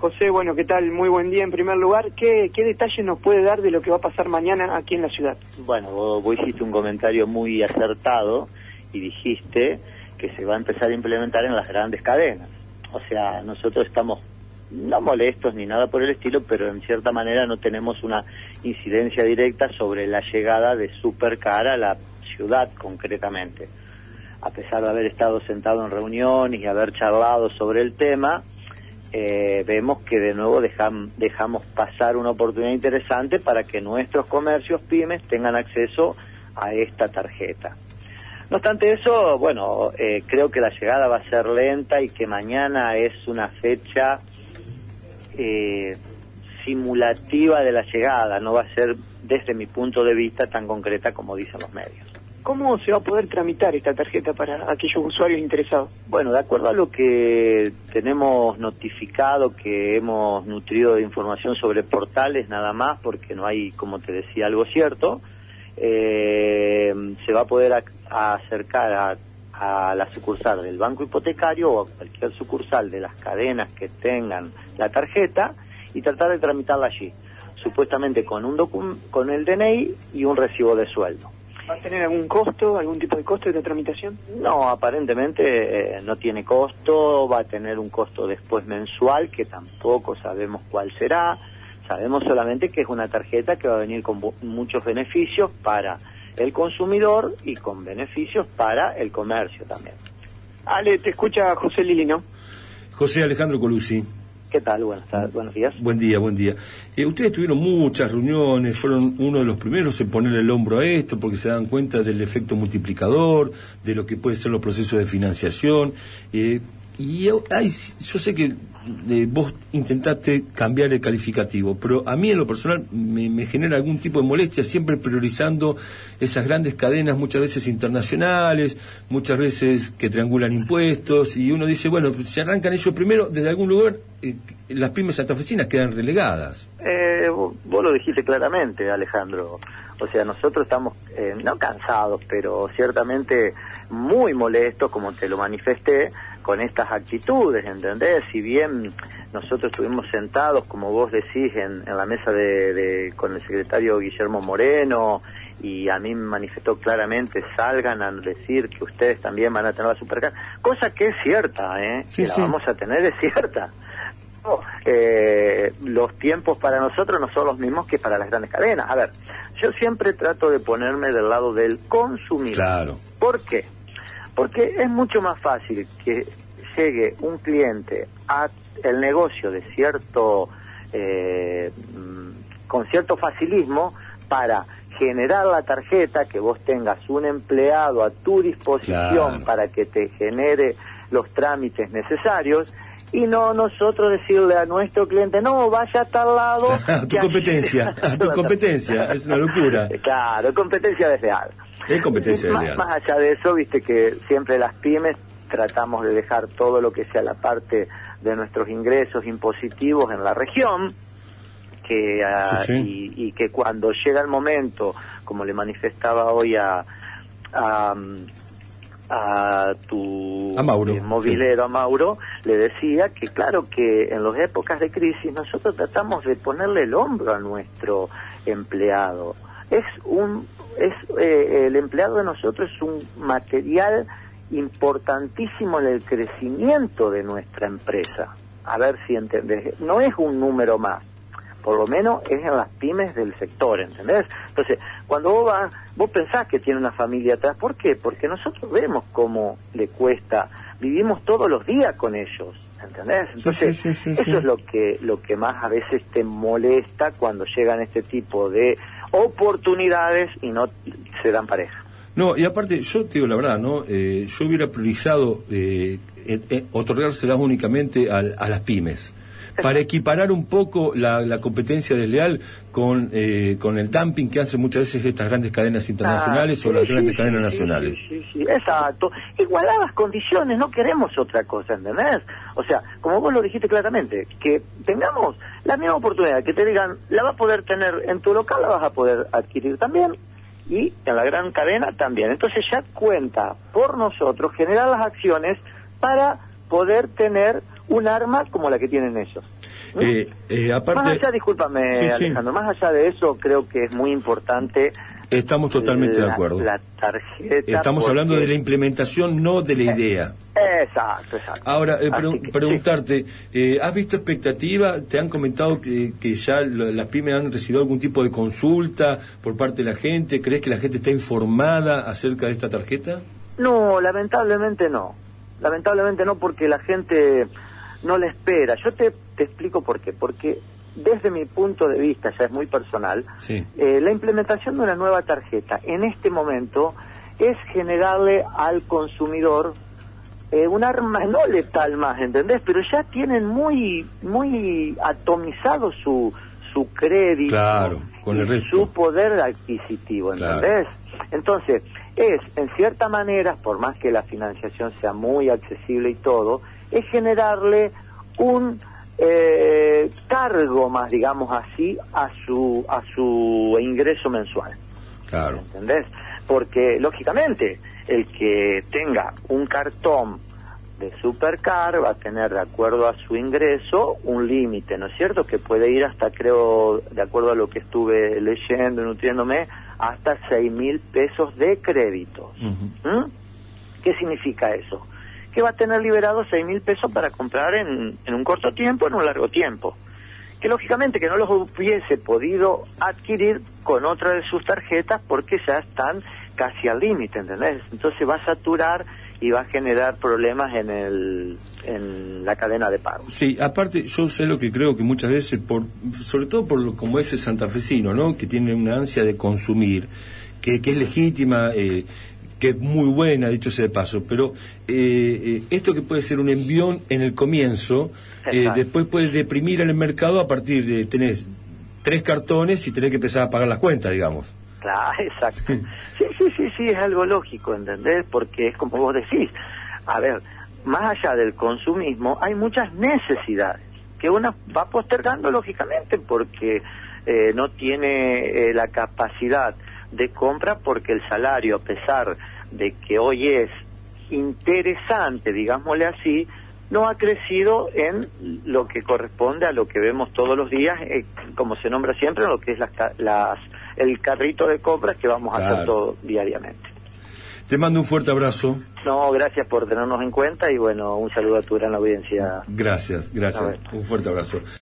José, bueno, ¿qué tal? Muy buen día en primer lugar. ¿Qué detalles nos puede dar de lo que va a pasar mañana aquí en la ciudad? Bueno, vos hiciste un comentario muy acertado y dijiste que se va a empezar a implementar en las grandes cadenas. O sea, nosotros estamos no molestos ni nada por el estilo, pero en cierta manera no tenemos una incidencia directa sobre la llegada de Supercar a la ciudad concretamente. A pesar de haber estado sentado en reuniones y haber charlado sobre el tema, vemos que de nuevo dejamos pasar una oportunidad interesante para que nuestros comercios pymes tengan acceso a esta tarjeta. No obstante eso, bueno, creo que la llegada va a ser lenta y que mañana es una fecha simulativa de la llegada, no va a ser desde mi punto de vista tan concreta como dicen los medios. ¿Cómo se va a poder tramitar esta tarjeta para aquellos usuarios interesados? Bueno, de acuerdo a lo que tenemos notificado, que hemos nutrido de información sobre portales nada más, porque no hay, como te decía, algo cierto, se va a poder acercar a la sucursal del banco hipotecario o a cualquier sucursal de las cadenas que tengan la tarjeta y tratar de tramitarla allí, supuestamente con con el DNI y un recibo de sueldo. ¿Va a tener algún costo, algún tipo de costo de la tramitación? No, aparentemente no tiene costo, va a tener un costo después mensual que tampoco sabemos cuál será. Sabemos solamente que es una tarjeta que va a venir con muchos beneficios para el consumidor y con beneficios para el comercio también. Ale, te escucha José Lili, ¿no? José Alejandro Colucci. ¿Qué tal? Buenos días. Buen día. Ustedes tuvieron muchas reuniones, fueron uno de los primeros en poner el hombro a esto, porque se dan cuenta del efecto multiplicador, de lo que pueden ser los procesos de financiación. Yo sé que vos intentaste cambiar el calificativo, pero a mí en lo personal me genera algún tipo de molestia, siempre priorizando esas grandes cadenas, muchas veces internacionales, muchas veces que triangulan impuestos, y uno dice, bueno, si arrancan ellos primero, desde algún lugar, las pymes santafesinas quedan relegadas. Vos lo dijiste claramente, Alejandro. O sea, nosotros estamos, no cansados, pero ciertamente muy molestos, como te lo manifesté, con estas actitudes, ¿entendés? Si bien nosotros estuvimos sentados, como vos decís, en la mesa con el secretario Guillermo Moreno, y a mí me manifestó claramente, salgan a decir que ustedes también van a tener la Supercar, cosa que es cierta, sí, que la vamos a tener, es cierta. Los tiempos para nosotros no son los mismos que para las grandes cadenas. A ver, yo siempre trato de ponerme del lado del consumidor. Claro. ¿Por qué? Porque es mucho más fácil que llegue un cliente a el negocio de con cierto facilismo para generar la tarjeta, que vos tengas un empleado a tu disposición, claro, para que te genere los trámites necesarios, y no nosotros decirle a nuestro cliente, no, vaya a tal lado. A tu competencia, es una locura. Claro, competencia desleal. Es competencia desleal. Más allá de eso, viste que siempre las pymes tratamos de dejar todo lo que sea la parte de nuestros ingresos impositivos en la región, y que cuando llega el momento, como le manifestaba hoy a Mauro, movilero, a Mauro, le decía que claro que en las épocas de crisis nosotros tratamos de ponerle el hombro a nuestro empleado. El empleado de nosotros es un material importantísimo en el crecimiento de nuestra empresa. A ver si entendés, no es un número más, por lo menos es en las pymes del sector, ¿entendés? Entonces, cuando vos pensás que tiene una familia atrás, ¿por qué? Porque nosotros vemos cómo le cuesta, vivimos todos los días con ellos, ¿entendés? Entonces, eso es lo que más a veces te molesta cuando llegan este tipo de oportunidades y no se dan pareja. No, y aparte, yo te digo la verdad, ¿no? Yo hubiera priorizado otorgárselas únicamente a las pymes, para equiparar un poco la competencia desleal con el dumping que hacen muchas veces estas grandes cadenas internacionales o las grandes cadenas nacionales. Sí, exacto. Igualar las condiciones, no queremos otra cosa, ¿entendés? O sea, como vos lo dijiste claramente, que tengamos la misma oportunidad, que te digan, la vas a poder tener en tu local, la vas a poder adquirir también, y en la gran cadena también. Entonces ya cuenta por nosotros generar las acciones para poder tener un arma como la que tienen ellos. Aparte, más allá, discúlpame, sí, Alejandro, más allá de eso, creo que es muy importante. Estamos totalmente de acuerdo. La tarjeta. Estamos hablando de la implementación, no de la idea. Exacto. Ahora, Que, preguntarte, ¿has visto expectativa? ¿Te han comentado que ya las pymes han recibido algún tipo de consulta por parte de la gente? ¿Crees que la gente está informada acerca de esta tarjeta? No, lamentablemente no. Lamentablemente no, porque la gente no la espera. Yo te explico por qué. Porque desde mi punto de vista, ya es muy personal, sí. La implementación de una nueva tarjeta en este momento es generarle al consumidor un arma no letal más, ¿entendés? Pero ya tienen muy atomizado su crédito, claro, con el resto, su poder adquisitivo, ¿entendés? Claro. Entonces, es, en cierta manera, por más que la financiación sea muy accesible y todo, es generarle un cargo más, digamos así, a su ingreso mensual. Claro. ¿Entendés? Porque, lógicamente, el que tenga un cartón de Supercar va a tener, de acuerdo a su ingreso, un límite, ¿no es cierto? Que puede ir hasta, creo, de acuerdo a lo que estuve leyendo y nutriéndome, hasta 6.000 pesos de créditos. Uh-huh. ¿Qué significa eso? Que va a tener liberados 6.000 pesos para comprar en un corto tiempo, en un largo tiempo. Que lógicamente que no los hubiese podido adquirir con otra de sus tarjetas porque ya están casi al límite, ¿entendés? Entonces va a saturar y va a generar problemas en la cadena de pago. Sí, aparte yo sé lo que creo que muchas veces, sobre todo como es el santafesino, ¿no? Que tiene una ansia de consumir, que es legítima, que es muy buena, dicho sea de paso, pero esto que puede ser un envión en el comienzo, después puede deprimir en el mercado a partir de tenés 3 cartones y tenés que empezar a pagar las cuentas, digamos. Claro, exacto. Sí, es algo lógico, ¿entendés? Porque es como vos decís, a ver, más allá del consumismo, hay muchas necesidades que uno va postergando, lógicamente, porque no tiene la capacidad de compra, porque el salario, a pesar de que hoy es interesante, digámosle así, no ha crecido en lo que corresponde a lo que vemos todos los días, como se nombra siempre, lo que es el carrito de compras que vamos a hacer todo diariamente. Te mando un fuerte abrazo. No, gracias por tenernos en cuenta y bueno, un saludo a tu gran audiencia. Gracias. Un fuerte abrazo.